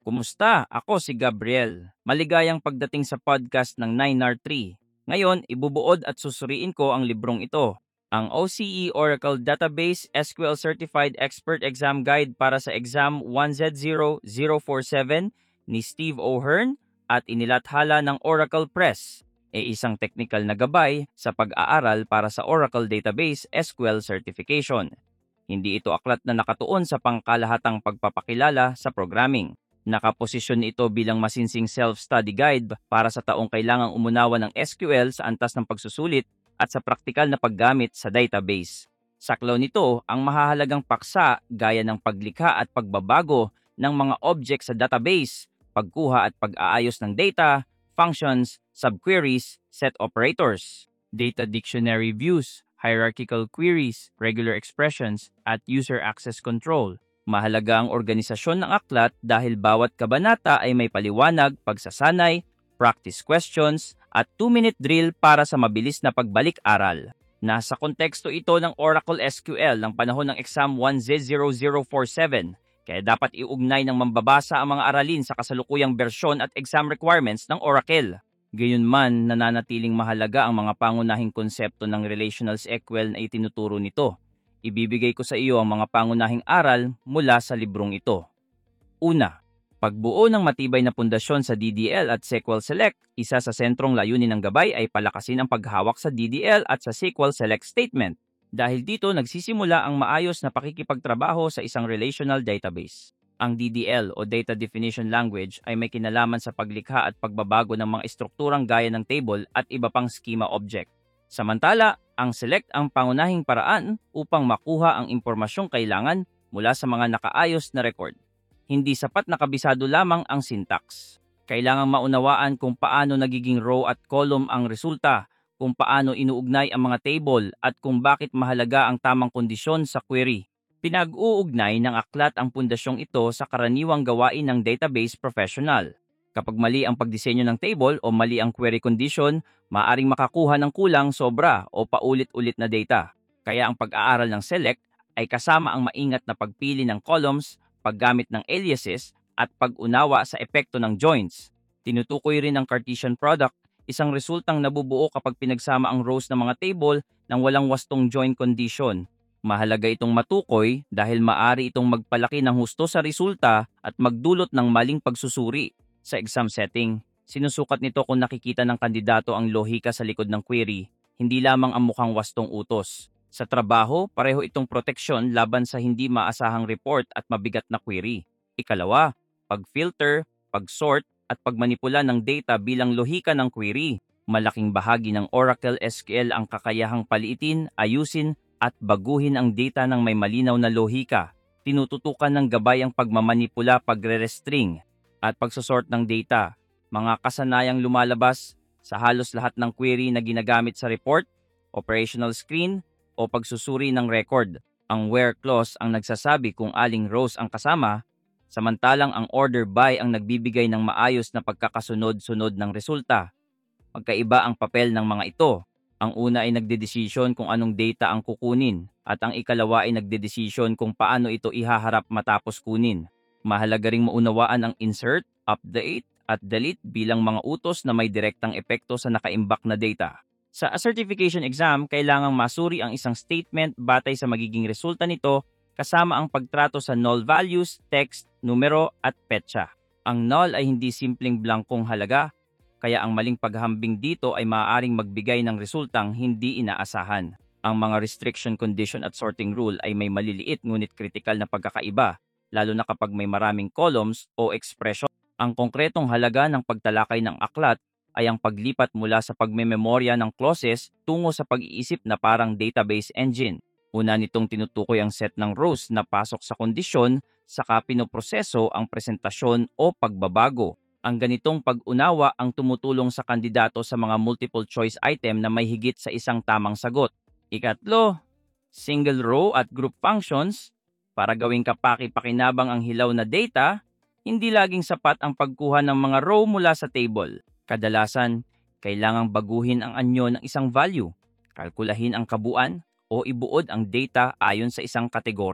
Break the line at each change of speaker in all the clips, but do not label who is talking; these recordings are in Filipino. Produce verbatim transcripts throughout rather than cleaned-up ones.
Kumusta? Ako si Gabriel. Maligayang pagdating sa podcast ng nine R three. Ngayon, ibubuod at susuriin ko ang librong ito. Ang O C E Oracle Database S Q L Certified Expert Exam Guide para sa Exam one Z zero zero four seven ni Steve O'Hearn at inilathala ng Oracle Press, e isang technical na gabay sa pag-aaral para sa Oracle Database S Q L Certification. Hindi ito aklat na nakatuon sa pangkalahatang pagpapakilala sa programming. Nakaposisyon ito bilang masinsing self-study guide para sa taong kailangang umunawa ng S Q L sa antas ng pagsusulit at sa praktikal na paggamit sa database. Saklaw nito ang mahahalagang paksa gaya ng paglikha at pagbabago ng mga object sa database, pagkuha at pag-aayos ng data, functions, subqueries, set operators, data dictionary views, hierarchical queries, regular expressions, at user access control. Mahalaga ang organisasyon ng aklat dahil bawat kabanata ay may paliwanag, pagsasanay, practice questions, at two-minute drill para sa mabilis na pagbalik-aral. Nasa konteksto ito ng Oracle S Q L ng panahon ng Exam one Z zero zero four seven, kaya dapat iugnay ng mambabasa ang mga aralin sa kasalukuyang bersyon at exam requirements ng Oracle. Gayunman, nananatiling mahalaga ang mga pangunahing konsepto ng relational S Q L na itinuturo nito. Ibibigay ko sa iyo ang mga pangunahing aral mula sa librong ito. Una, pagbuo ng matibay na pundasyon sa D D L at S Q L Select. Isa sa sentrong layunin ng gabay ay palakasin ang paghawak sa D D L at sa S Q L Select statement. Dahil dito nagsisimula ang maayos na pakikipagtrabaho sa isang relational database. Ang D D L o Data Definition Language ay may kinalaman sa paglikha at pagbabago ng mga estrukturang gaya ng table at iba pang schema object. Samantala, ang select ang pangunahing paraan upang makuha ang impormasyong kailangan mula sa mga nakaayos na record. Hindi sapat na kabisado lamang ang syntax. Kailangang maunawaan kung paano nagiging row at column ang resulta, kung paano inuugnay ang mga table at kung bakit mahalaga ang tamang kondisyon sa query. Pinag-uugnay ng aklat ang pundasyong ito sa karaniwang gawain ng database professional. Kapag mali ang pagdisenyo ng table o mali ang query condition, maaring makakuha ng kulang, sobra o paulit-ulit na data. Kaya ang pag-aaral ng select ay kasama ang maingat na pagpili ng columns, paggamit ng aliases, at pag-unawa sa epekto ng joins. Tinutukoy rin ang Cartesian product, isang resultang nabubuo kapag pinagsama ang rows ng mga table nang walang wastong join condition. Mahalaga itong matukoy dahil maaari itong magpalaki ng husto sa resulta at magdulot ng maling pagsusuri. Sa exam setting, sinusukat nito kung nakikita ng kandidato ang lohika sa likod ng query, hindi lamang ang mukhang wastong utos. Sa trabaho, pareho itong proteksyon laban sa hindi maasahang report at mabigat na query. Ikalawa, pag-filter, pag-sort, at pagmanipula ng data bilang lohika ng query. Malaking bahagi ng Oracle S Q L ang kakayahang paliitin, ayusin, at baguhin ang data ng may malinaw na lohika. Tinututukan ng gabay ang pagmamanipula, pagre-restring, at pagsosort ng data, mga kasanayang lumalabas sa halos lahat ng query na ginagamit sa report, operational screen, o pagsusuri ng record. Ang where clause ang nagsasabi kung aling rows ang kasama, samantalang ang order by ang nagbibigay ng maayos na pagkakasunod-sunod ng resulta. Magkaiba ang papel ng mga ito. Ang una ay nagdedesisyon kung anong data ang kukunin, at ang ikalawa ay nagdedesisyon kung paano ito ihaharap matapos kunin. Mahalaga ring maunawaan ang insert, update, at delete bilang mga utos na may direktang epekto sa nakaimbak na data. Sa certification exam, kailangang masuri ang isang statement batay sa magiging resulta nito kasama ang pagtrato sa null values, text, numero, at petsa. Ang null ay hindi simpleng blankong halaga, kaya ang maling paghambing dito ay maaaring magbigay ng resultang hindi inaasahan. Ang mga restriction condition at sorting rule ay may maliliit ngunit kritikal na pagkakaiba, lalo na kapag may maraming columns o expression. Ang konkretong halaga ng pagtalakay ng aklat ay ang paglipat mula sa pagmememorya ng clauses tungo sa pag-iisip na parang database engine. Una nitong tinutukoy ang set ng rows na pasok sa kondisyon, saka pinoproseso ang presentasyon o pagbabago. Ang ganitong pag-unawa ang tumutulong sa kandidato sa mga multiple choice item na may higit sa isang tamang sagot. Ikatlo, single row at group functions. Para gawing kapaki-pakinabang ang hilaw na data, hindi laging sapat ang pagkuha ng mga row mula sa table. Kadalasan, kailangang baguhin ang anyo ng isang value, kalkulahin ang kabuuan, o ibuod ang data ayon sa isang kategorya.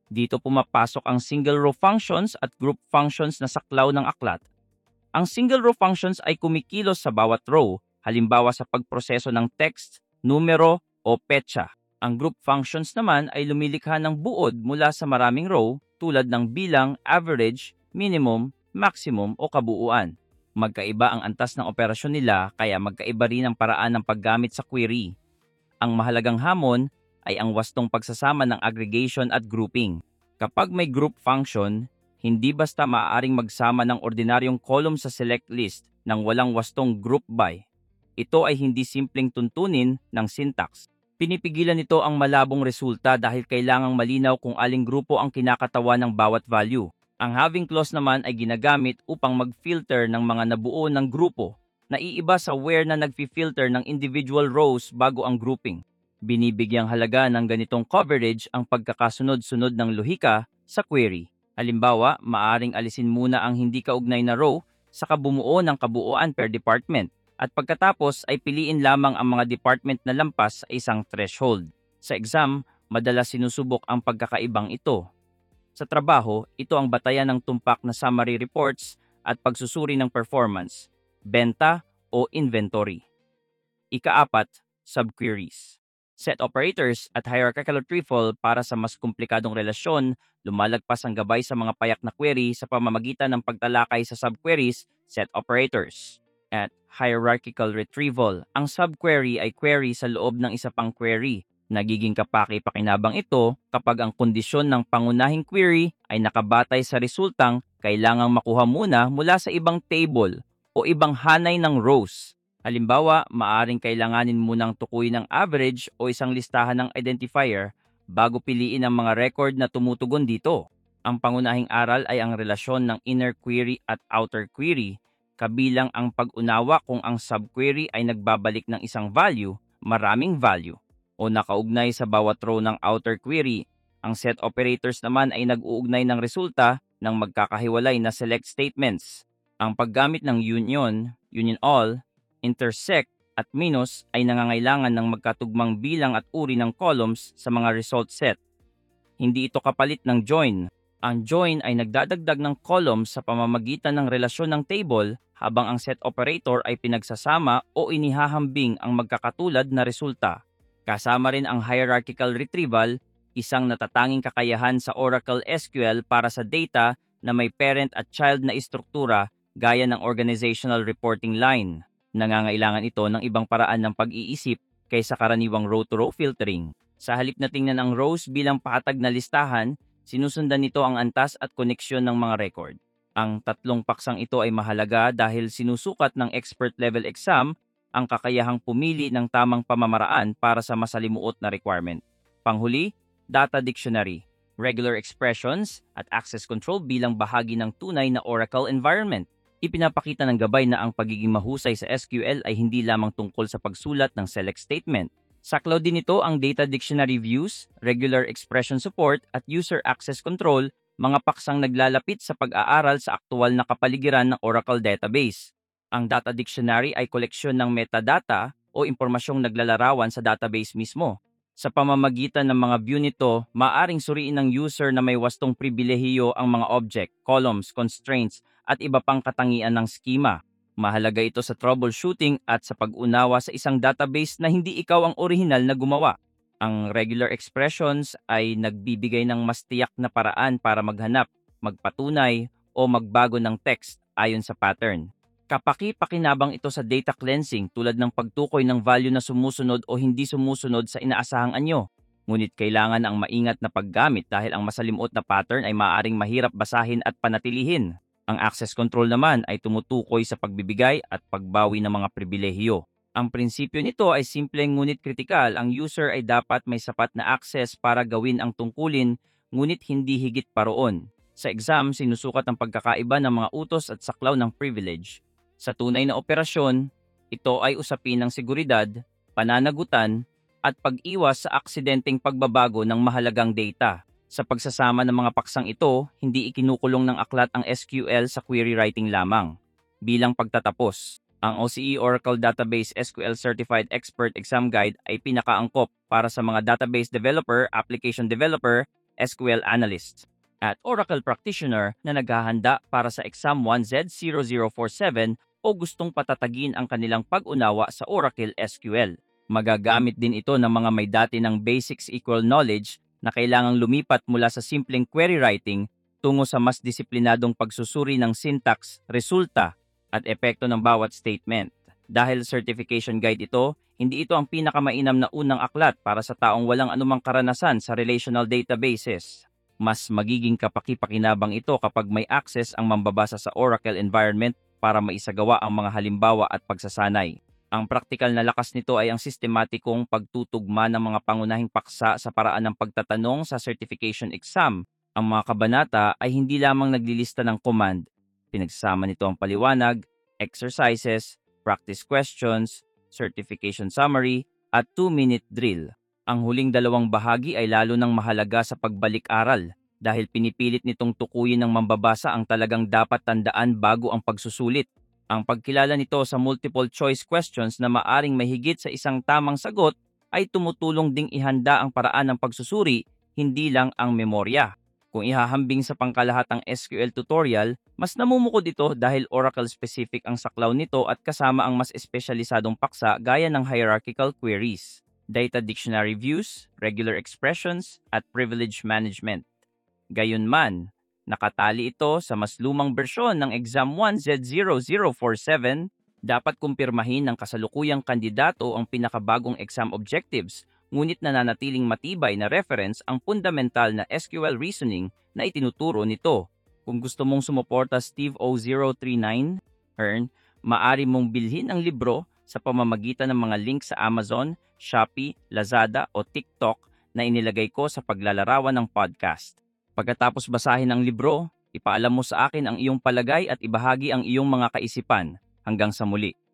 Dito pumapasok ang single row functions at group functions na saklaw ng aklat. Ang single row functions ay kumikilos sa bawat row, halimbawa sa pagproseso ng text, numero, o petsa. Ang group functions naman ay lumilikha ng buod mula sa maraming row tulad ng bilang, average, minimum, maximum o kabuuan. Magkaiba ang antas ng operasyon nila kaya magkaiba rin ang paraan ng paggamit sa query. Ang mahalagang hamon ay ang wastong pagsasama ng aggregation at grouping. Kapag may group function, hindi basta maaaring magsama ng ordinaryong column sa select list nang walang wastong group by. Ito ay hindi simpleng tuntunin ng syntax. Pinipigilan nito ang malabong resulta dahil kailangang malinaw kung aling grupo ang kinakatawa ng bawat value. Ang having clause naman ay ginagamit upang mag-filter ng mga nabuo ng grupo, naiiba sa where na nag-filter ng individual rows bago ang grouping. Binibigyang halaga ng ganitong coverage ang pagkakasunod-sunod ng lohika sa query. Halimbawa, maaring alisin muna ang hindi kaugnay na row sa kabumuo ng kabuuan per department at pagkatapos ay piliin lamang ang mga department na lampas sa isang threshold. Sa exam, madalas sinusubok ang pagkakaibang ito. Sa trabaho, ito ang batayan ng tumpak na summary reports at pagsusuri ng performance, benta o inventory. Ikaapat, subqueries. Set operators at hierarchical retrieval para sa mas komplikadong relasyon, lumalagpas ang gabay sa mga payak na query sa pamamagitan ng pagtalakay sa subqueries, set operators. At hierarchical retrieval, ang subquery ay query sa loob ng isa pang query. Nagiging kapaki-pakinabang ito kapag ang kondisyon ng pangunahing query ay nakabatay sa resultang kailangang makuha muna mula sa ibang table o ibang hanay ng rows. Halimbawa, maaring kailanganin munang tukuyin ang average o isang listahan ng identifier bago piliin ang mga record na tumutugon dito. Ang pangunahing aral ay ang relasyon ng inner query at outer query, kabilang ang pag-unawa kung ang subquery ay nagbabalik ng isang value, maraming value, o nakaugnay sa bawat row ng outer query. Ang set operators naman ay nag-uugnay ng resulta ng magkakahiwalay na select statements. Ang paggamit ng union, union all, intersect at minus ay nangangailangan ng magkatugmang bilang at uri ng columns sa mga result set. Hindi ito kapalit ng join. Ang join ay nagdadagdag ng columns sa pamamagitan ng relasyon ng table habang ang set operator ay pinagsasama o inihahambing ang magkakatulad na resulta. Kasama rin ang hierarchical retrieval, isang natatanging kakayahan sa Oracle S Q L para sa data na may parent at child na istruktura gaya ng organizational reporting line. Nangangailangan ito ng ibang paraan ng pag-iisip kaysa karaniwang row-to-row filtering. Sa halip na tingnan ang rows bilang pahatag na listahan, sinusundan nito ang antas at koneksyon ng mga record. Ang tatlong paksang ito ay mahalaga dahil sinusukat ng expert-level exam ang kakayahang pumili ng tamang pamamaraan para sa masalimuot na requirement. Panghuli, data dictionary, regular expressions at access control bilang bahagi ng tunay na Oracle environment. Ipinapakita ng gabay na ang pagiging mahusay sa S Q L ay hindi lamang tungkol sa pagsulat ng select statement. Saklaw din ito ang data dictionary views, regular expression support at user access control, mga paksang naglalapit sa pag-aaral sa aktual na kapaligiran ng Oracle database. Ang data dictionary ay koleksyon ng metadata o impormasyong naglalarawan sa database mismo. Sa pamamagitan ng mga view nito, maaring suriin ng user na may wastong pribilehiyo ang mga object, columns, constraints, at iba pang katangian ng schema. Mahalaga ito sa troubleshooting at sa pag-unawa sa isang database na hindi ikaw ang orihinal na gumawa. Ang regular expressions ay nagbibigay ng mas tiyak na paraan para maghanap, magpatunay, o magbago ng text ayon sa pattern. Kapaki-pakinabang ito sa data cleansing tulad ng pagtukoy ng value na sumusunod o hindi sumusunod sa inaasahang anyo. Ngunit kailangan ang maingat na paggamit dahil ang masalimuot na pattern ay maaaring mahirap basahin at panatilihin. Ang access control naman ay tumutukoy sa pagbibigay at pagbawi ng mga pribilehiyo. Ang prinsipyo nito ay simple ngunit kritikal. Ang user ay dapat may sapat na access para gawin ang tungkulin, ngunit hindi higit pa roon. Sa exam, sinusukat ang pagkakaiba ng mga utos at saklaw ng privilege. Sa tunay na operasyon, ito ay usapin ng seguridad, pananagutan, at pag-iwas sa aksidenteng pagbabago ng mahalagang data. Sa pagsasama ng mga paksang ito, hindi ikinukulong ng aklat ang S Q L sa query writing lamang. Bilang pagtatapos, ang O C E Oracle Database S Q L Certified Expert Exam Guide ay pinakaangkop para sa mga database developer, application developer, S Q L analyst, at Oracle practitioner na naghahanda para sa Exam one Z zero zero four seven o gustong patatagin ang kanilang pag-unawa sa Oracle S Q L. Magagamit din ito ng mga may dati ng basic S Q L knowledge na kailangang lumipat mula sa simpleng query writing tungo sa mas disiplinadong pagsusuri ng syntax, resulta, at epekto ng bawat statement. Dahil certification guide ito, hindi ito ang pinakamainam na unang aklat para sa taong walang anumang karanasan sa relational databases. Mas magiging kapaki-pakinabang ito kapag may access ang mambabasa sa Oracle environment para maisagawa ang mga halimbawa at pagsasanay. Ang praktikal na lakas nito ay ang sistematikong pagtutugma ng mga pangunahing paksa sa paraan ng pagtatanong sa certification exam. Ang mga kabanata ay hindi lamang naglilista ng command. Pinagsama nito ang paliwanag, exercises, practice questions, certification summary, at two-minute drill. Ang huling dalawang bahagi ay lalo nang mahalaga sa pagbalik-aral dahil pinipilit nitong tukuyin ng mambabasa ang talagang dapat tandaan bago ang pagsusulit. Ang pagkilala nito sa multiple choice questions na maaring mahigit sa isang tamang sagot ay tumutulong ding ihanda ang paraan ng pagsusuri, hindi lang ang memorya. Kung ihahambing sa pangkalahatang S Q L tutorial, mas namumukod ito dahil Oracle-specific ang saklaw nito at kasama ang mas espesyalisadong paksa gaya ng hierarchical queries, data dictionary views, regular expressions, at privilege management. Gayunman, nakatali ito sa mas lumang bersyon ng Exam one Z zero zero four seven, dapat kumpirmahin ng kasalukuyang kandidato ang pinakabagong exam objectives, ngunit nananatiling matibay na reference ang fundamental na S Q L reasoning na itinuturo nito. Kung gusto mong sumuporta Steve O zero three nine, earn, maari mong bilhin ang libro sa pamamagitan ng mga link sa Amazon, Shopee, Lazada o TikTok na inilagay ko sa paglalarawan ng podcast. Pagkatapos basahin ang libro, ipaalam mo sa akin ang iyong palagay at ibahagi ang iyong mga kaisipan. Hanggang sa muli.